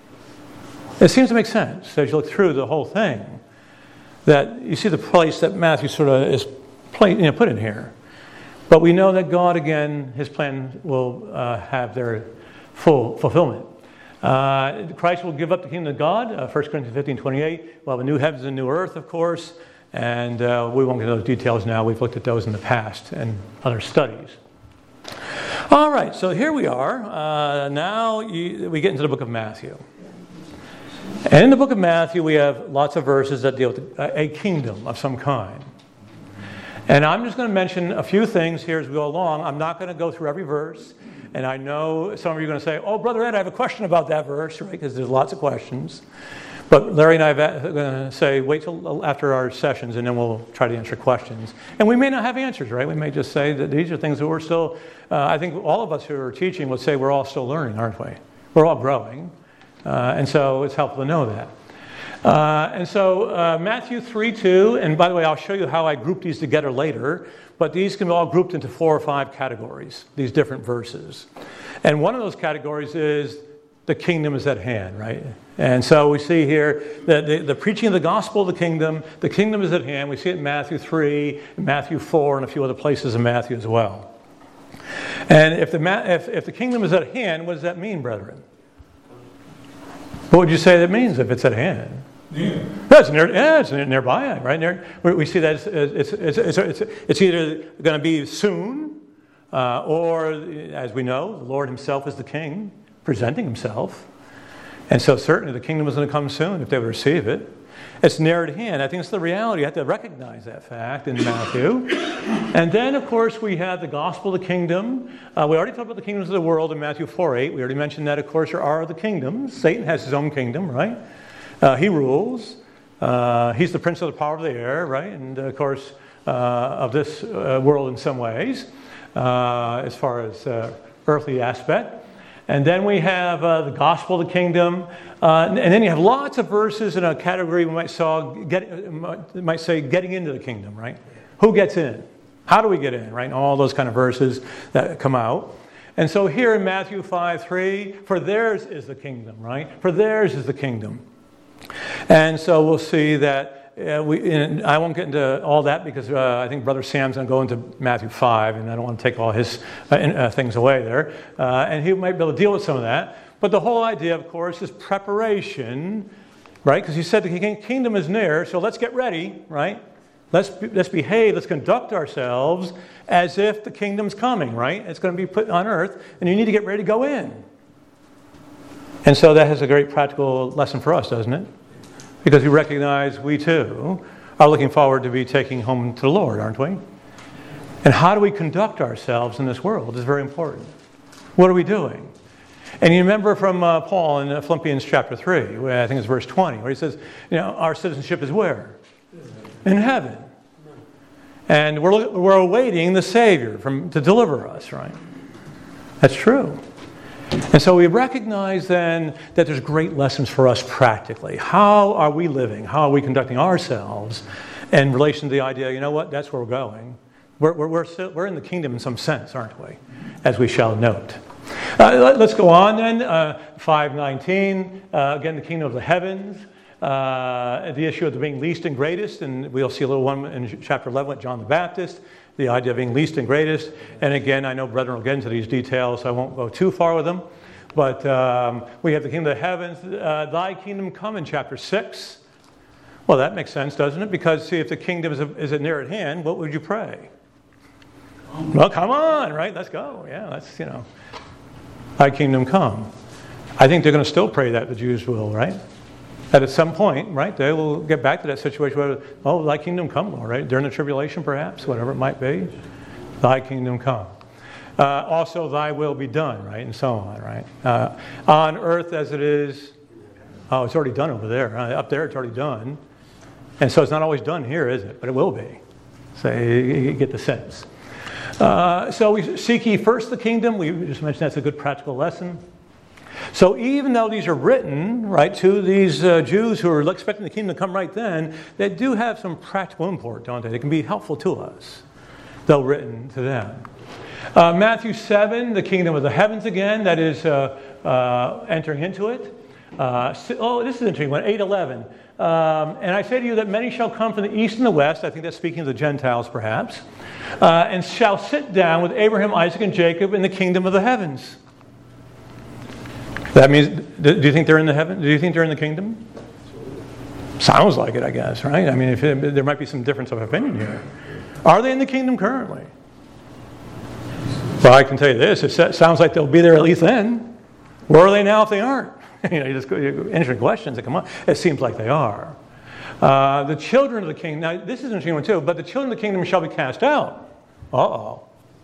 It seems to make sense as you look through the whole thing, that you see the place that Matthew sort of is put in here. But we know that God, again, his plan will have their full fulfillment. Christ will give up the kingdom of God, 1 Corinthians 15:28. We'll have a new heavens and a new earth, of course, and we won't get into those details now. We've looked at those in the past and other studies. All right, so here we are. Now we get into the book of Matthew. And in the book of Matthew, we have lots of verses that deal with a kingdom of some kind. And I'm just going to mention a few things here as we go along. I'm not going to go through every verse. And I know some of you are going to say, oh, Brother Ed, I have a question about that verse, right? Because there's lots of questions. But Larry and I are going to say, wait till after our sessions, and then we'll try to answer questions. And we may not have answers, right? We may just say that these are things that we're still, I think all of us who are teaching would say we're all still learning, aren't we? We're all growing. And so it's helpful to know that. And so Matthew 3:2, and by the way, I'll show you how I group these together later, but these can be all grouped into 4 or 5 categories, these different verses. And one of those categories is the kingdom is at hand, right? And so we see here that the preaching of the gospel of the kingdom is at hand. We see it in Matthew 3, Matthew 4, and a few other places in Matthew as well. And if the kingdom is at hand, what does that mean, brethren? What would you say that means if it's at hand? Yeah. It's nearby, right? We see that it's either going to be soon, or, as we know, the Lord himself is the king, presenting himself. And so certainly the kingdom is going to come soon if they would receive it. It's near at hand. I think it's the reality. You have to recognize that fact in Matthew. And then, of course, we have the gospel of the kingdom. We already talked about the kingdoms of the world in Matthew 4:8. We already mentioned that, of course, there are the kingdoms. Satan has his own kingdom, right? He rules. He's the prince of the power of the air, right? And, of course, of this world in some ways, as far as earthly aspect. And then we have the gospel of the kingdom. And then you have lots of verses in a category we might say getting into the kingdom, right? Who gets in? How do we get in, right? And all those kind of verses that come out. And so here in Matthew 5:3, for theirs is the kingdom, right? For theirs is the kingdom. And so we'll see that I won't get into all that because I think Brother Sam's going to go into Matthew 5, and I don't want to take all his things away there. And he might be able to deal with some of that. But the whole idea, of course, is preparation, right? Because he said the kingdom is near, so let's get ready, right? Let's behave, let's conduct ourselves as if the kingdom's coming, right? It's going to be put on earth, and you need to get ready to go in. And so that has a great practical lesson for us, doesn't it? Because we recognize we too are looking forward to be taking home to the Lord, aren't we? And how do we conduct ourselves in this world is very important. What are we doing? And you remember from Paul in Philippians chapter 3, where I think it's verse 20, where he says, our citizenship is where? In heaven. And we're awaiting the Savior to deliver us, right? That's true. And so we recognize then that there's great lessons for us practically. How are we living? How are we conducting ourselves in relation to the idea, that's where we're going. We're in the kingdom in some sense, aren't we? As we shall note. Let's go on then. 5:19, again, the kingdom of the heavens. The issue of being least and greatest, and we'll see a little one in chapter 11 with John the Baptist, the idea of being least and greatest. And again, I know brethren will get into these details, so I won't go too far with them. But we have the kingdom of the heavens, thy kingdom come in chapter 6. Well, that makes sense, doesn't it? Because, see, if the kingdom is near at hand, what would you pray? Well, come on, right? Let's go. Yeah, that's, thy kingdom come. I think they're going to still pray that, the Jews will, right? That at some point, right, they will get back to that situation where, thy kingdom come, Lord, right? During the tribulation, perhaps, whatever it might be. Thy kingdom come. Also, thy will be done, right? And so on, right? On earth as it is. Oh, it's already done over there. Up there, it's already done. And so it's not always done here, is it? But it will be. So you get the sense. So we seek ye first the kingdom. We just mentioned that's a good practical lesson. So even though these are written, right, to these Jews who are expecting the kingdom to come right then, they do have some practical import, don't they? They can be helpful to us, though written to them. Matthew 7, the kingdom of the heavens again, that is entering into it. This is an interesting one, 8:11. And I say to you that many shall come from the east and the west, I think that's speaking of the Gentiles perhaps, and shall sit down with Abraham, Isaac, and Jacob in the kingdom of the heavens. That means, do you think they're in the heaven? Do you think they're in the kingdom? Sounds like it, I guess, right? I mean, there might be some difference of opinion here. Are they in the kingdom currently? Well, I can tell you this, it sounds like they'll be there at least then. Where are they now if they aren't? Interesting questions that come up. It seems like they are. The children of the kingdom, now this is an interesting one too, but the children of the kingdom shall be cast out. Uh-oh.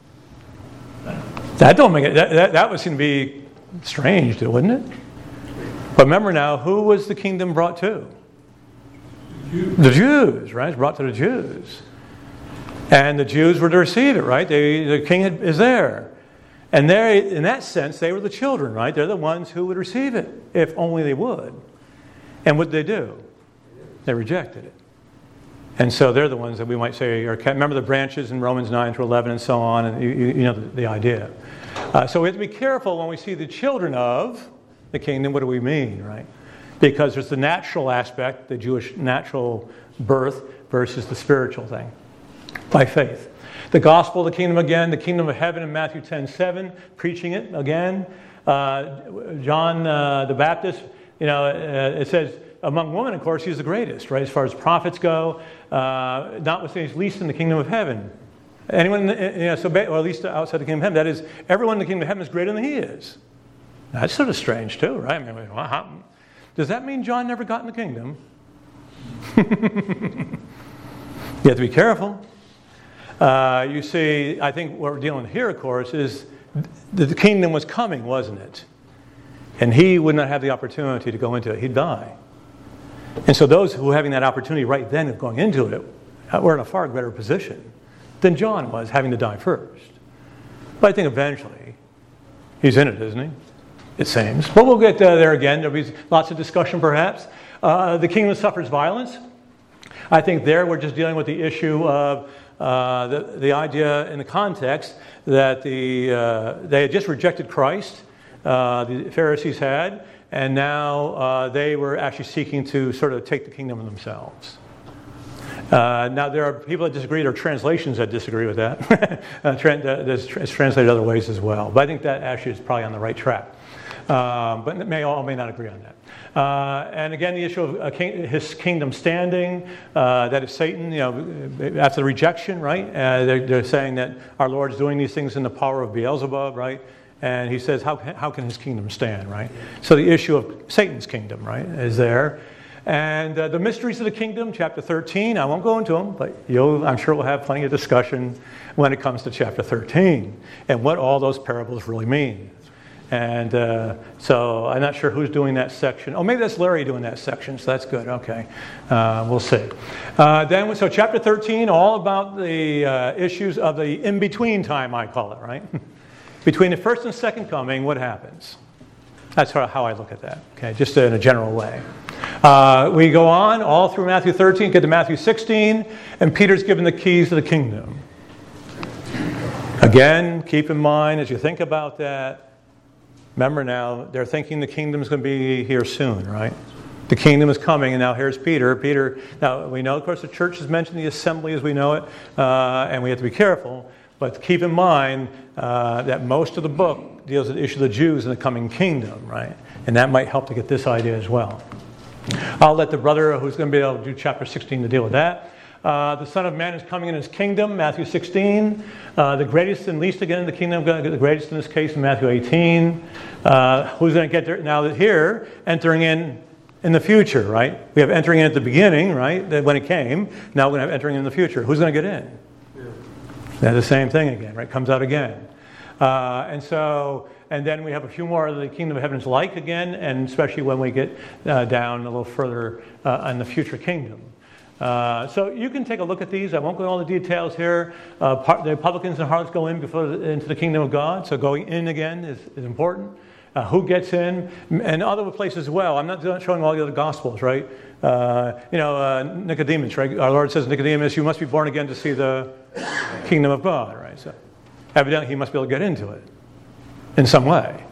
That don't make it, that would seem to be strange, wouldn't it? But remember now, who was the kingdom brought to? The Jews, right? It's brought to the Jews. And the Jews were to receive it, right? The king is there. And they, in that sense, they were the children, right? They're the ones who would receive it, if only they would. And what did they do? They rejected it. And so they're the ones that we might say, remember the branches in Romans 9-11 and so on, and you know the idea. So we have to be careful when we see the children of the kingdom, what do we mean, right? Because there's the natural aspect, the Jewish natural birth, versus the spiritual thing, by faith. The gospel of the kingdom again, the kingdom of heaven in Matthew 10:7, preaching it again. John the Baptist, it says, among women, of course, he's the greatest, right? As far as prophets go, notwithstanding he's least in the kingdom of heaven. Anyone, or at least outside the kingdom of heaven, that is, everyone in the kingdom of heaven is greater than he is. That's sort of strange too, right? I mean, does that mean John never got in the kingdom? You have to be careful. You see, I think what we're dealing with here, of course, is the kingdom was coming, wasn't it? And he would not have the opportunity to go into it. He'd die. And so those who were having that opportunity right then of going into it were in a far better position than John was, having to die first. But I think eventually he's in it, isn't he? It seems. But we'll get there again. There'll be lots of discussion perhaps. The kingdom suffers violence. I think there we're just dealing with the issue of the idea in the context that they had just rejected Christ, the Pharisees had, and now they were actually seeking to sort of take the kingdom of themselves. Now there are people that disagree, there are translations that disagree with that. It's translated other ways as well. But I think that actually is probably on the right track. But all may not agree on that. And again, the issue of his kingdom standing, that is Satan, after the rejection, right? They're saying that our Lord is doing these things in the power of Beelzebub, right? And he says, how can his kingdom stand, right? So the issue of Satan's kingdom, right, is there. And the mysteries of the kingdom, chapter 13, I won't go into them, but I'm sure we'll have plenty of discussion when it comes to chapter 13 and what all those parables really mean. And so I'm not sure who's doing that section. Oh, maybe that's Larry doing that section, so that's good. Okay, we'll see. So chapter 13, all about the issues of the in-between time, I call it, right? Between the first and second coming, what happens? That's how I look at that, okay, just in a general way. We go on all through Matthew 13, get to Matthew 16, and Peter's given the keys to the kingdom. Again, keep in mind as you think about that, remember now, they're thinking the kingdom's going to be here soon, right? The kingdom is coming, and now here's Peter. Peter, now we know, of course, the church has mentioned the assembly as we know it, and we have to be careful. But keep in mind that most of the book deals with the issue of the Jews in the coming kingdom, right? And that might help to get this idea as well. I'll let the brother who's going to be able to do chapter 16 to deal with that. The Son of Man is coming in his kingdom, Matthew 16. The greatest and least again in the kingdom, the greatest in this case in Matthew 18. Who's going to get there? Now that here, entering in the future, right? We have entering in at the beginning, right? When it came. Now we're going to have entering in the future. Who's going to get in? That's the same thing again, right? Comes out again. And then we have a few more of the kingdom of heaven's like again, and especially when we get down a little further in the future kingdom. So you can take a look at these. I won't go into all the details here. The publicans and harlots go into the kingdom of God, so going in again is important. Who gets in, and other places as well. I'm not showing all the other gospels, right? Nicodemus, right? Our Lord says, Nicodemus, you must be born again to see the kingdom of God, right? So evidently he must be able to get into it in some way.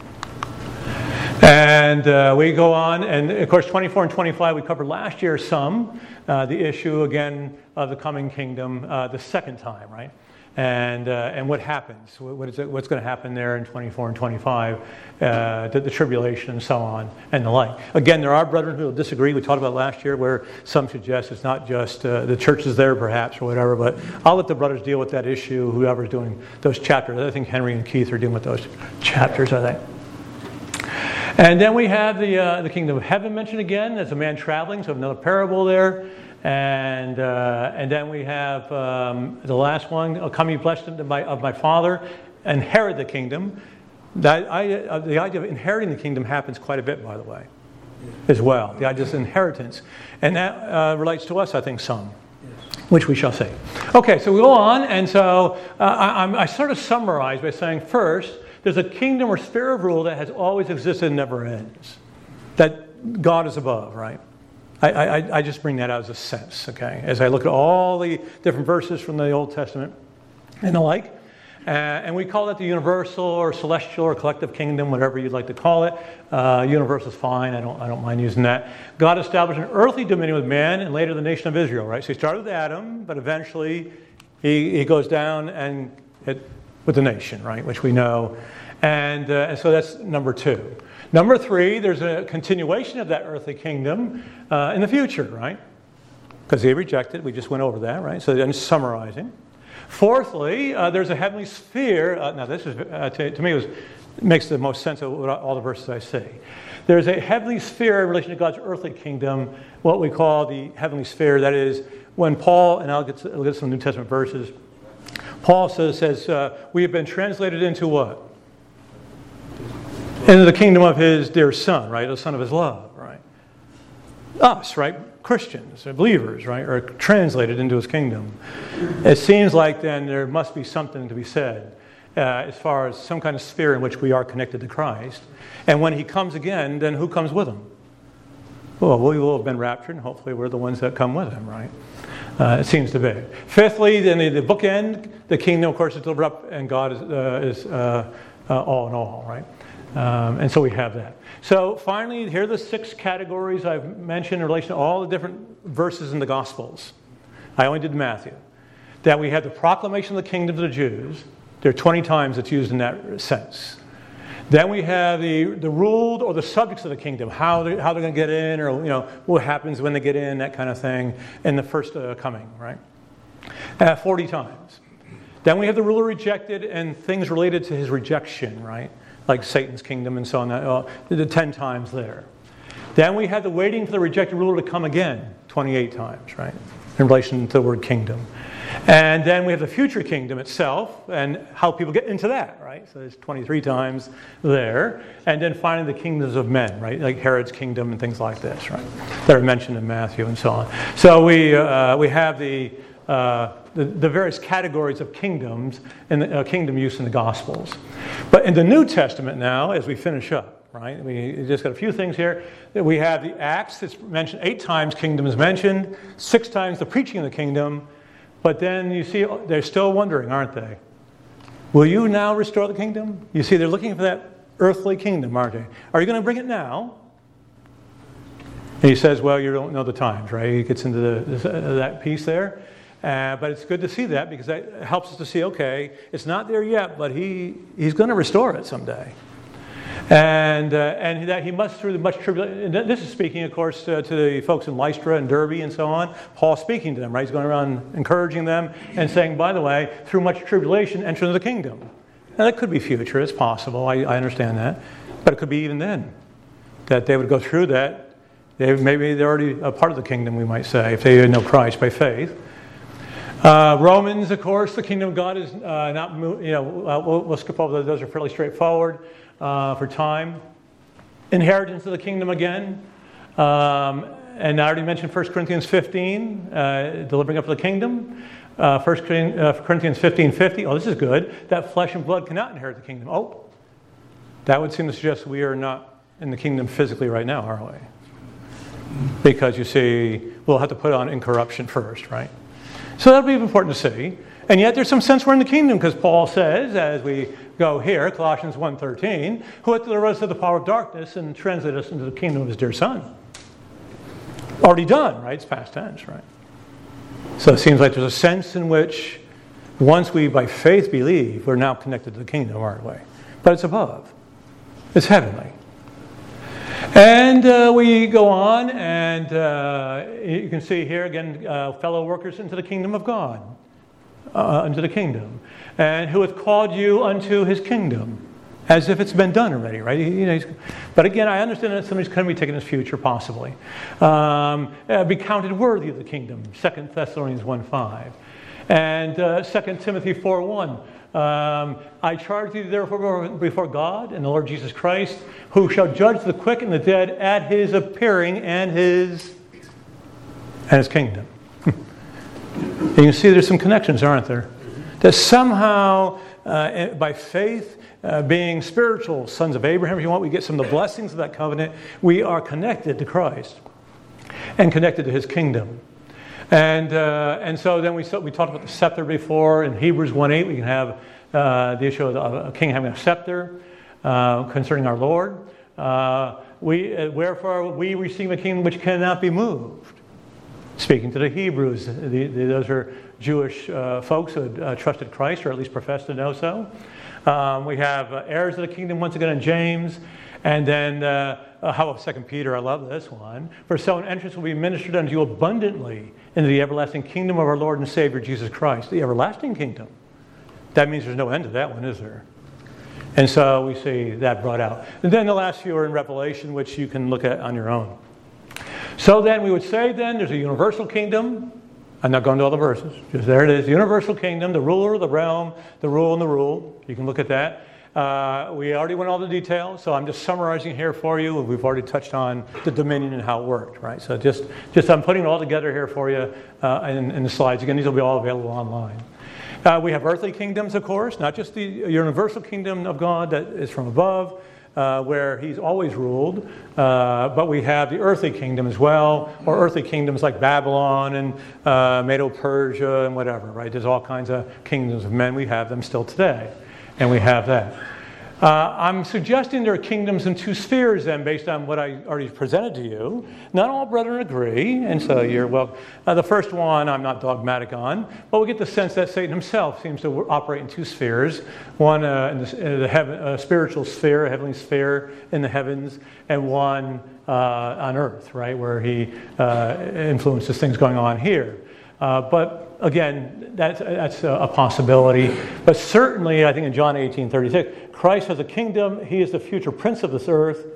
And we go on, and of course 24 and 25 we covered last year some. The issue again of the coming kingdom the second time, right? And what happens? What's going to happen there in 24 and 25? The tribulation and so on and the like. Again, there are brethren who will disagree. We talked about last year where some suggest it's not just the church is there perhaps or whatever. But I'll let the brothers deal with that issue. Whoever's doing those chapters. I think Henry and Keith are dealing with those chapters. I think. And then we have the kingdom of heaven mentioned again. There's a man traveling, so another parable there. And then we have the last one, come ye blessed of my Father, inherit the kingdom. The idea of inheriting the kingdom happens quite a bit, by the way, as well. The idea of inheritance. And that relates to us, I think, some, which we shall see. Okay, so we go on, and so I sort of summarize by saying, first, there's a kingdom or sphere of rule that has always existed and never ends. That God is above, right? I just bring that out as a sense, okay? As I look at all the different verses from the Old Testament and the like. And we call that the universal or celestial or collective kingdom, whatever you'd like to call it. Universal is fine. I don't mind using that. God established an earthly dominion with man and later the nation of Israel, right? So he started with Adam, but eventually he goes down and with the nation, right? Which we know. And so that's number 2. Number 3, there's a continuation of that earthly kingdom in the future, right? Because they rejected. We just went over that, right? So then summarizing. Fourthly, there's a heavenly sphere. Now this is, to me, makes the most sense of all the verses I see. There's a heavenly sphere in relation to God's earthly kingdom, what we call the heavenly sphere. That is, when Paul, and I'll get some New Testament verses, Paul says we have been translated into what? Into the kingdom of his dear Son, right? The Son of his love, right? Us, right? Christians, believers, right? Are translated into his kingdom. It seems like then there must be something to be said as far as some kind of sphere in which we are connected to Christ. And when he comes again, then who comes with him? Well, we will have been raptured, and hopefully we're the ones that come with him, right? It seems to be. Fifthly, then the bookend, the kingdom, of course, is delivered up, and God is all in all, right? And so we have that. So finally, here are the 6 categories I've mentioned in relation to all the different verses in the Gospels. I only did Matthew. That we have the proclamation of the kingdom to the Jews. There are 20 times it's used in that sense. Then we have the ruled or the subjects of the kingdom, how they're going to get in, or what happens when they get in, that kind of thing, in the first coming, right? 40 times. Then we have the ruler rejected and things related to his rejection, right? Like Satan's kingdom and so on, the 10 times there. Then we have the waiting for the rejected ruler to come again, 28 times, right? In relation to the word kingdom. And then we have the future kingdom itself and how people get into that, right? So there's 23 times there. And then finally the kingdoms of men, right? Like Herod's kingdom and things like this, right? That are mentioned in Matthew and so on. So we have the various categories of kingdoms and kingdom use in the Gospels. But in the New Testament now, as we finish up, right? We just got a few things here. We have the Acts that's mentioned 8 times. Kingdom is mentioned 6 times. The preaching of the kingdom. But then you see they're still wondering, aren't they? Will you now restore the kingdom? You see, they're looking for that earthly kingdom, aren't they? Are you going to bring it now? And he says, well, you don't know the times, right? He gets into that piece there. But it's good to see that because that helps us to see, okay, it's not there yet, but he's going to restore it someday. And that he must through the much tribulation. This is speaking, of course, to the folks in Lystra and Derbe and so on. Paul speaking to them, right? He's going around encouraging them and saying, by the way, through much tribulation, enter into the kingdom. Now, that could be future. It's possible. I understand that. But it could be even then that they would go through that. Maybe they're already a part of the kingdom, we might say, if they know Christ by faith. Romans, of course, the kingdom of God is not, we'll skip over those. Those are fairly straightforward. For time. Inheritance of the kingdom again. And I already mentioned 1 Corinthians 15, delivering up the kingdom. 1 Corinthians 15:50. Oh, this is good. That flesh and blood cannot inherit the kingdom. Oh, that would seem to suggest we are not in the kingdom physically right now, are we? Because you see, we'll have to put on incorruption first, right? So that'll be important to see. And yet there's some sense we're in the kingdom because Paul says, as we go here, Colossians 1:13, who hath delivered us of the power of darkness and translated us into the kingdom of his dear Son. Already done, right? It's past tense, right? So it seems like there's a sense in which once we by faith believe, we're now connected to the kingdom, aren't we? But it's above. It's heavenly. And we go on and you can see here again, fellow workers into the kingdom of God. Unto the kingdom, and who hath called you unto his kingdom, as if it's been done already, right? But again, I understand that somebody's going to be taken as future, possibly. Be counted worthy of the kingdom, 2 Thessalonians 1:5, and 2 Timothy 4:1. I charge thee therefore before God and the Lord Jesus Christ, who shall judge the quick and the dead at his appearing and his kingdom. And you can see there's some connections, aren't there? That somehow, by faith, being spiritual sons of Abraham, if you want, we get some of the blessings of that covenant. We are connected to Christ and connected to his kingdom. And so then we talked about the scepter before. In Hebrews 1:8, we can have the issue of a king having a scepter concerning our Lord. Wherefore we receive a kingdom which cannot be moved. Speaking to the Hebrews, those are Jewish folks who had trusted Christ, or at least professed to know so. We have heirs of the kingdom once again in James. And then, how about 2 Peter? I love this one. For so an entrance will be ministered unto you abundantly into the everlasting kingdom of our Lord and Savior Jesus Christ. The everlasting kingdom. That means there's no end to that one, is there? And so we see that brought out. And then the last few are in Revelation, which you can look at on your own. So then we would say then there's a universal kingdom. I'm not going to all the verses. Just there it is. Universal kingdom, the ruler, the realm, the rule, and the rule. You can look at that. We already went all the details, so I'm just summarizing here for you. We've already touched on the dominion and how it worked, right? So just I'm putting it all together here for you in the slides. Again, these will be all available online. We have earthly kingdoms, of course, not just the universal kingdom of God that is from above, where he's always ruled, but we have the earthly kingdom as well, or earthly kingdoms like Babylon and Medo-Persia and whatever, right? There's all kinds of kingdoms of men. We have them still today, and we have that. I'm suggesting there are kingdoms in two spheres then, based on what I already presented to you. Not all brethren agree, and so the first one I'm not dogmatic on, but we get the sense that Satan himself seems to operate in two spheres. One in the spiritual sphere, a heavenly sphere in the heavens, and one on earth, right, where he influences things going on here. But again, that's a possibility. But certainly, I think in John 18:36, Christ has a kingdom. He is the future prince of this earth.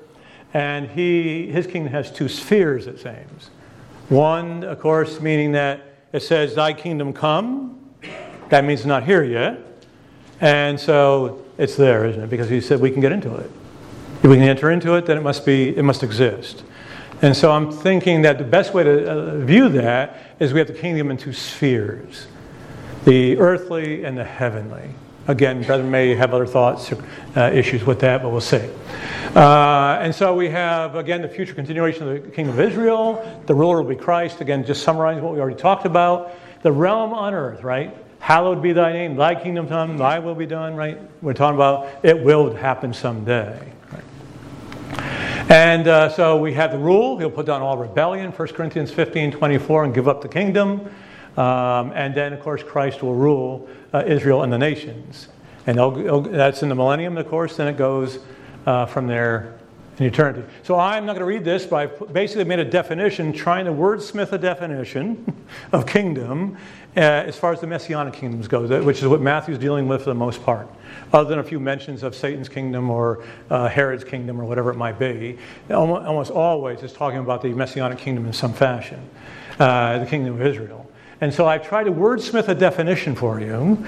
And his kingdom has two spheres, it seems. One, of course, meaning that it says, thy kingdom come. That means it's not here yet. And so it's there, isn't it? Because he said we can get into it. If we can enter into it, then it must exist. And so I'm thinking that the best way to view that is we have the kingdom in two spheres. The earthly and the heavenly. Again, Brother may have other thoughts, issues with that, but we'll see. And so we have, again, the future continuation of the kingdom of Israel. The ruler will be Christ. Again, just summarizing what we already talked about. The realm on earth, right? Hallowed be thy name, thy kingdom come, thy will be done, right? We're talking about it will happen someday. Right? And so we have the rule. He'll put down all rebellion, 1 Corinthians 15:24, and give up the kingdom. And then, of course, Christ will rule Israel and the nations. And that's in the millennium, of course. Then it goes from there in eternity. So I'm not going to read this, but I basically made a definition, trying to wordsmith a definition of kingdom as far as the Messianic kingdoms goes, which is what Matthew's dealing with for the most part. Other than a few mentions of Satan's kingdom or Herod's kingdom or whatever it might be, almost always it's talking about the Messianic kingdom in some fashion, the kingdom of Israel. And so I've tried to wordsmith a definition for you.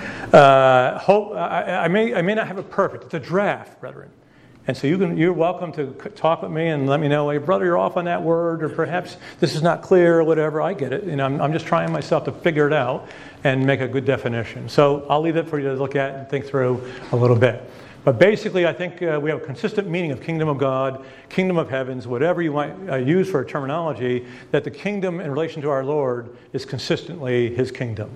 I may not have it perfect. It's a draft, brethren. And so you're welcome to talk with me and let me know, hey, brother, you're off on that word, or perhaps this is not clear or whatever. I get it. I'm just trying myself to figure it out and make a good definition. So I'll leave it for you to look at and think through a little bit. But basically, I think we have a consistent meaning of kingdom of God, kingdom of heavens, whatever you might use for a terminology, that the kingdom in relation to our Lord is consistently his kingdom.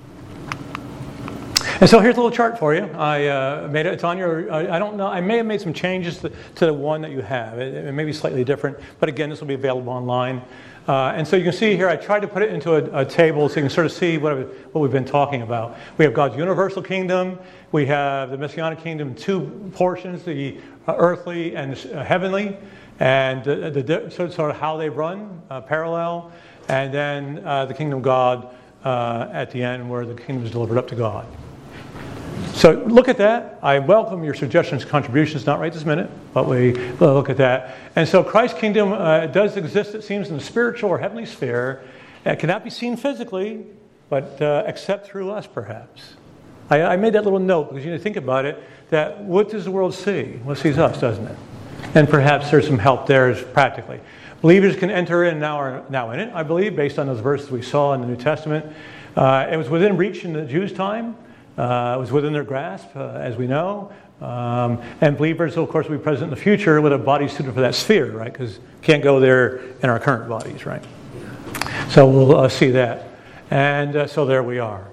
And so here's a little chart for you. I made it. It's on your. I don't know. I may have made some changes to the one that you have. It may be slightly different, but again, this will be available online. And so you can see here, I tried to put it into a table so you can sort of see what we've been talking about. We have God's universal kingdom. We have the Messianic kingdom, two portions, the earthly and heavenly, and sort of how they run parallel, and then the kingdom of God at the end, where the kingdom is delivered up to God. So look at that. I welcome your suggestions, contributions, not right this minute, but we look at that. And so Christ's kingdom does exist, it seems, in the spiritual or heavenly sphere. It cannot be seen physically, but except through us, perhaps. I made that little note because you need to think about it, that what does the world see? Well, it sees us, doesn't it? And perhaps there's some help there practically. Believers can enter in now are now in it, I believe, based on those verses we saw in the New Testament. It was within reach in the Jews' time. It was within their grasp, as we know. And believers, of course, will be present in the future with a body suited for that sphere, right? Because can't go there in our current bodies, right? So we'll see that. And so there we are.